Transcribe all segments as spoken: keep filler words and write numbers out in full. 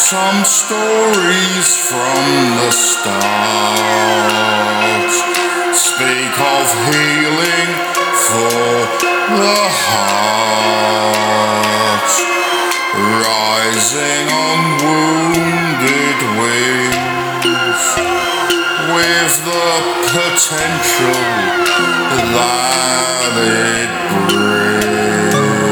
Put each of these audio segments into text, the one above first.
Some stories from the start speak of healing for the heart, rising on wounded wings with the potential that it brings.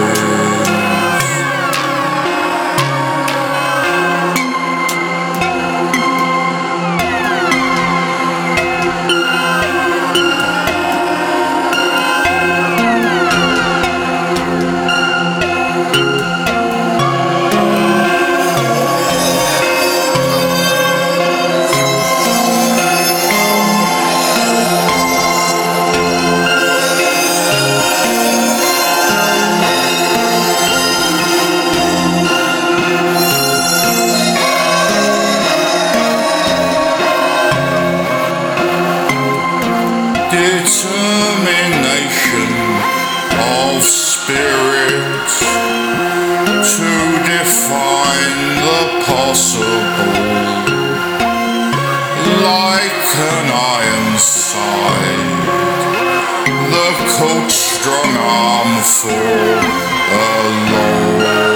Determination of spirit to define the possible, like an iron side, the coat's strong arm for a law.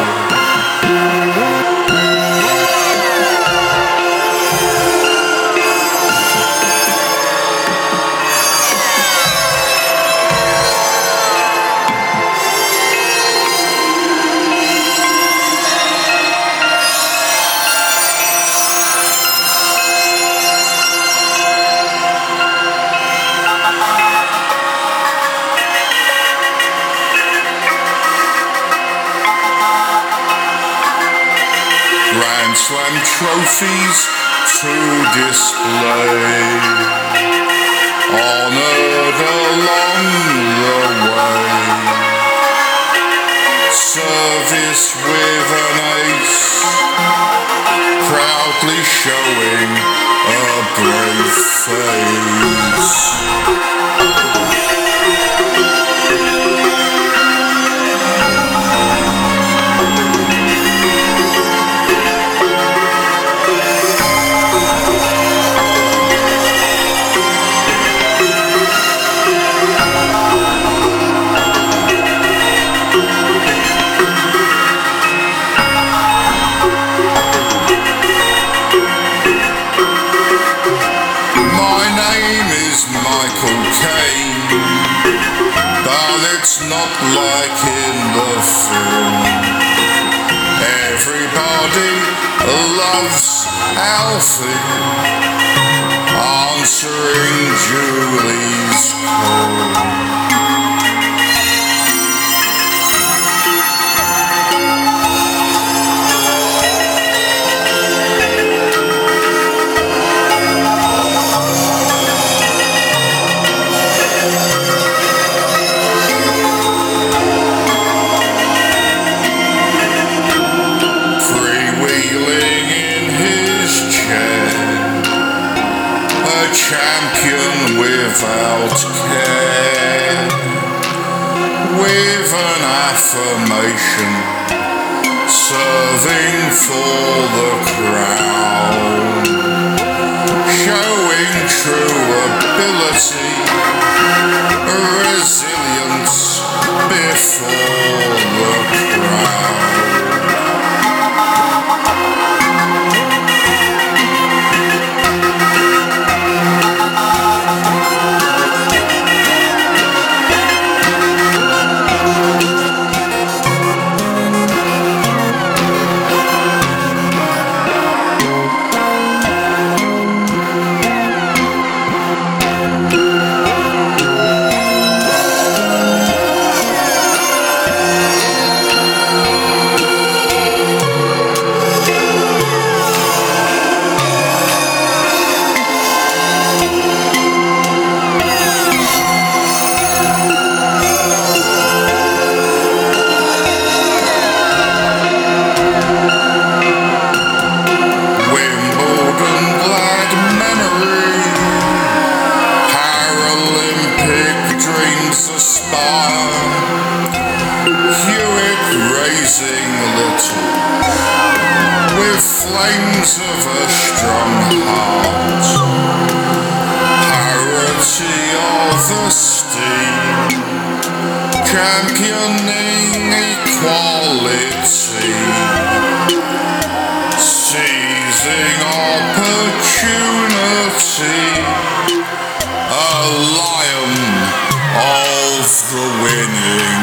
Grand Slam trophies to display, honoured along the way, service with an ace, proudly showing a brave face. Michael Caine, but it's not like in the film. Everybody loves Alfie, answering Julie's call. Champion without care, with an affirmation, serving for the crown, showing true ability, resilience before the crowd. flames of a strong heart, parity of esteem, championing equality, seizing opportunity, a lion of the winning